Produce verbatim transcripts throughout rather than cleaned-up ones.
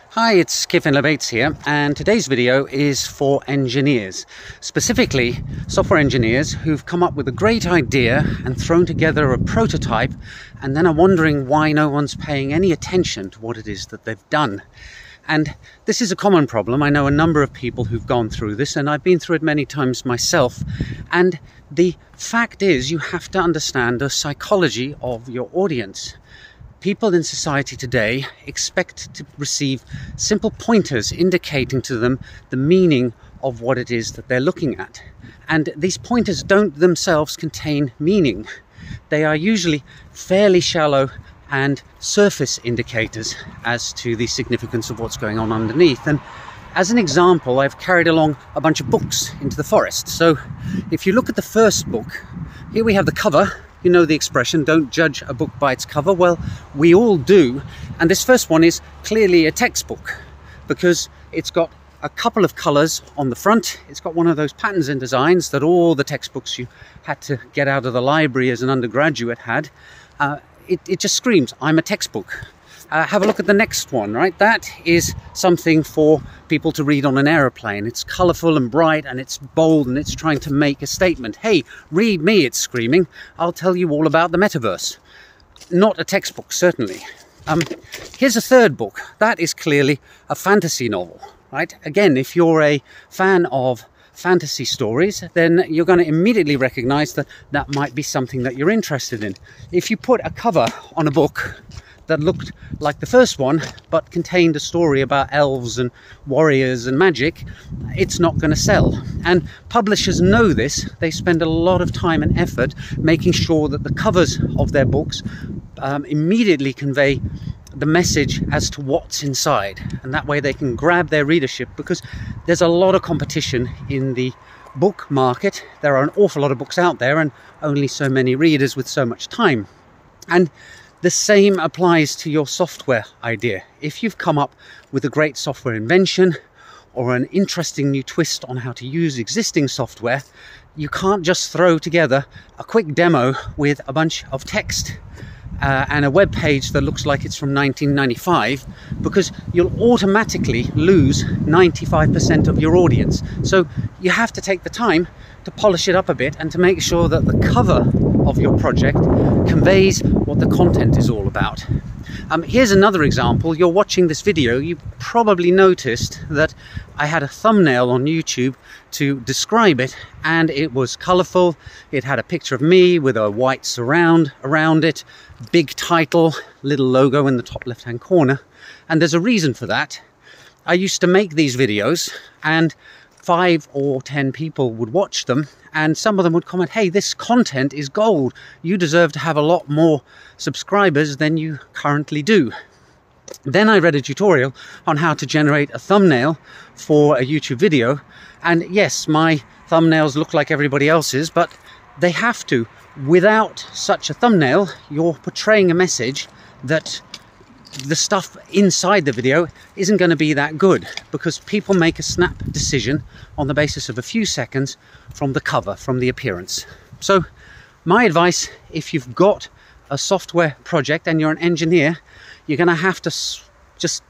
Hi, it's Kevin LeBates here, and today's video is for engineers, specifically software engineers who've come up with a great idea and thrown together a prototype and then are wondering why no one's paying any attention to what it is that they've done. And this is a common problem. I know a number of people who've gone through this, and I've been through it many times myself. And the fact is, you have to understand the psychology of your audience. People in society today expect to receive simple pointers indicating to them the meaning of what it is that they're looking at. And these pointers don't themselves contain meaning. They are usually fairly shallow and surface indicators as to the significance of what's going on underneath. And as an example, I've carried along a bunch of books into the forest. So if you look at the first book, here we have the cover. You know the expression, don't judge a book by its cover. Well, we all do. And this first one is clearly a textbook because it's got a couple of colours on the front. It's got one of those patterns and designs that all the textbooks you had to get out of the library as an undergraduate had. Uh, it, it just screams, I'm a textbook. Uh, have a look at the next one, right? That is something for people to read on an aeroplane. It's colourful and bright and it's bold and it's trying to make a statement. Hey, read me, it's screaming. I'll tell you all about the metaverse. Not a textbook, certainly. Um, here's a third book. That is clearly a fantasy novel, right? Again, if you're a fan of fantasy stories, then you're going to immediately recognise that that might be something that you're interested in. If you put a cover on a book that looked like the first one, but contained a story about elves and warriors and magic, it's not going to sell. And publishers know this. They spend a lot of time and effort making sure that the covers of their books um, immediately convey the message as to what's inside. And that way they can grab their readership, because there's a lot of competition in the book market. There are an awful lot of books out there and only so many readers with so much time. And the same applies to your software idea. If you've come up with a great software invention or an interesting new twist on how to use existing software, you can't just throw together a quick demo with a bunch of text uh, and a web page that looks like it's from nineteen ninety-five, because you'll automatically lose ninety-five percent of your audience. So you have to take the time to polish it up a bit and to make sure that the cover of your project conveys what the content is all about. Um, here's another example. You're watching this video, you probably noticed that I had a thumbnail on YouTube to describe it, and it was colourful. It had a picture of me with a white surround around it, big title, little logo in the top left hand corner, and there's a reason for that. I used to make these videos and five or ten people would watch them, and some of them would comment, hey, this content is gold. You deserve to have a lot more subscribers than you currently do. Then I read a tutorial on how to generate a thumbnail for a YouTube video, and yes, my thumbnails look like everybody else's, but they have to. Without such a thumbnail, you're portraying a message that the stuff inside the video isn't going to be that good, because people make a snap decision on the basis of a few seconds from the cover, from the appearance. So my advice, if you've got a software project and you're an engineer, you're going to have to just,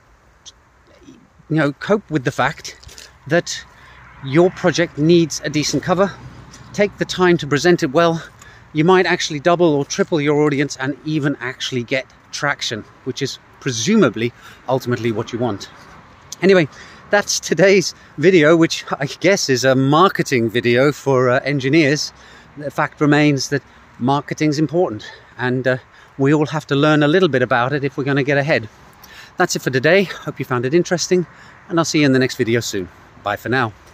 you know, cope with the fact that your project needs a decent cover. Take the time to present it well. You might actually double or triple your audience and even actually get traction, which is presumably ultimately what you want. Anyway, that's today's video, which I guess is a marketing video for uh, engineers. The fact remains that marketing's important, and uh, we all have to learn a little bit about it if we're going to get ahead. That's it for today. Hope you found it interesting, and I'll see you in the next video soon. Bye for now.